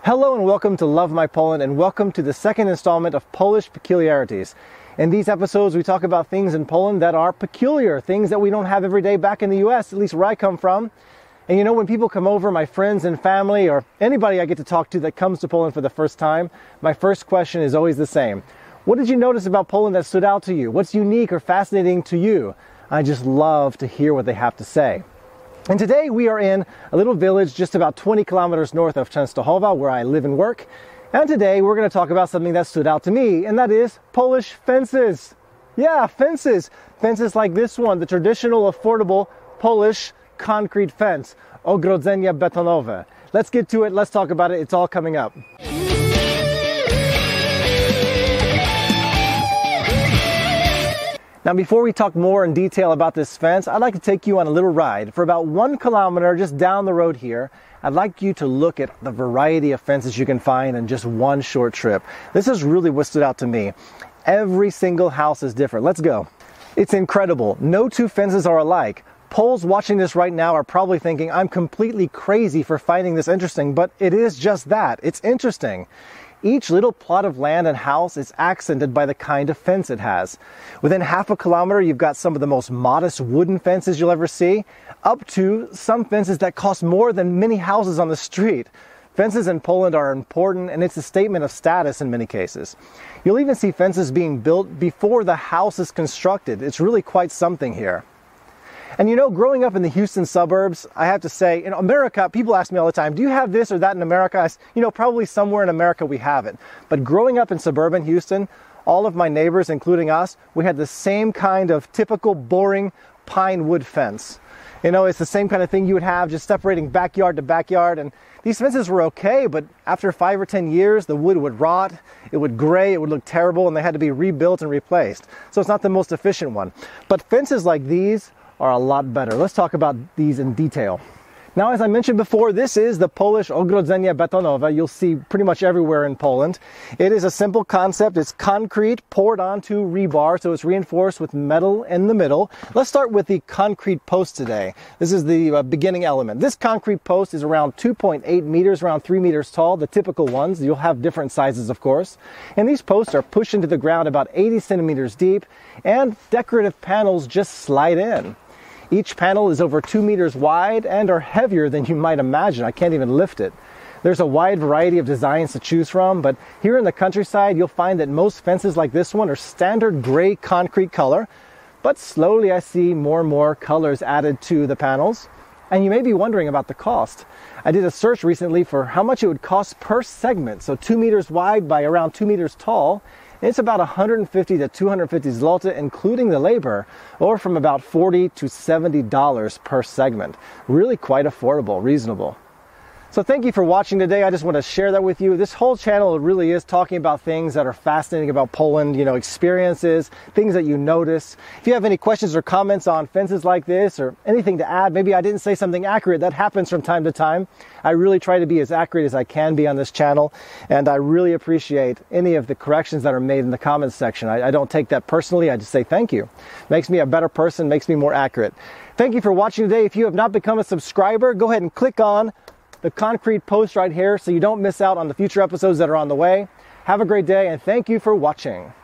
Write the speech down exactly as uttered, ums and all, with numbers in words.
Hello and welcome to Love My Poland, and welcome to the second installment of Polish Peculiarities. In these episodes we talk about things in Poland that are peculiar, things that we don't have every day back in the U S, at least where I come from. And you know, when people come over, my friends and family, or anybody I get to talk to that comes to Poland for the first time, my first question is always the same. What did you notice about Poland that stood out to you? What's unique or fascinating to you? I just love to hear what they have to say. And today we are in a little village just about twenty kilometers north of Częstochowa, where I live and work. And today we're going to talk about something that stood out to me, and that is Polish fences. Yeah, fences. Fences like this one, the traditional affordable Polish concrete fence, ogrodzenie betonowe. Let's get to it. Let's talk about it. It's all coming up. Now, before we talk more in detail about this fence, I'd like to take you on a little ride. For about one kilometer just down the road here, I'd like you to look at the variety of fences you can find in just one short trip. This is really what stood out to me. Every single house is different. Let's go. It's incredible. No two fences are alike. Poles watching this right now are probably thinking I'm completely crazy for finding this interesting, but it is just that. It's interesting. Each little plot of land and house is accented by the kind of fence it has. Within half a kilometer, you've got some of the most modest wooden fences you'll ever see, up to some fences that cost more than many houses on the street. Fences in Poland are important, and it's a statement of status in many cases. You'll even see fences being built before the house is constructed. It's really quite something here. And you know, growing up in the Houston suburbs, I have to say, in America, people ask me all the time, do you have this or that in America? I, you know, probably somewhere in America we have it. But growing up in suburban Houston, all of my neighbors, including us, we had the same kind of typical boring pine wood fence. You know, it's the same kind of thing you would have just separating backyard to backyard. And these fences were okay, but after five or ten years, the wood would rot, it would gray, it would look terrible, and they had to be rebuilt and replaced. So it's not the most efficient one. But fences like these are a lot better. Let's talk about these in detail. Now, as I mentioned before, this is the Polish ogrodzenie betonowe. You'll see pretty much everywhere in Poland. It is a simple concept. It's concrete poured onto rebar, so it's reinforced with metal in the middle. Let's start with the concrete post today. This is the uh, beginning element. This concrete post is around two point eight meters, around three meters tall, the typical ones. You'll have different sizes, of course. And these posts are pushed into the ground about eighty centimeters deep, and decorative panels just slide in. Each panel is over two meters wide and are heavier than you might imagine. I can't even lift it. There's a wide variety of designs to choose from, but here in the countryside, you'll find that most fences like this one are standard gray concrete color, but slowly I see more and more colors added to the panels. And you may be wondering about the cost. I did a search recently for how much it would cost per segment, so two meters wide by around two meters tall. It's about one hundred fifty to two hundred fifty zloty, including the labor, or from about forty to seventy dollars per segment. Really quite affordable, reasonable. So thank you for watching today. I just want to share that with you. This whole channel really is talking about things that are fascinating about Poland, you know, experiences, things that you notice. If you have any questions or comments on fences like this or anything to add, maybe I didn't say something accurate. That happens from time to time. I really try to be as accurate as I can be on this channel, and I really appreciate any of the corrections that are made in the comments section. I, I don't take that personally. I just say thank you. Makes me a better person, makes me more accurate. Thank you for watching today. If you have not become a subscriber, go ahead and click on the concrete post right here so you don't miss out on the future episodes that are on the way. Have a great day, and thank you for watching.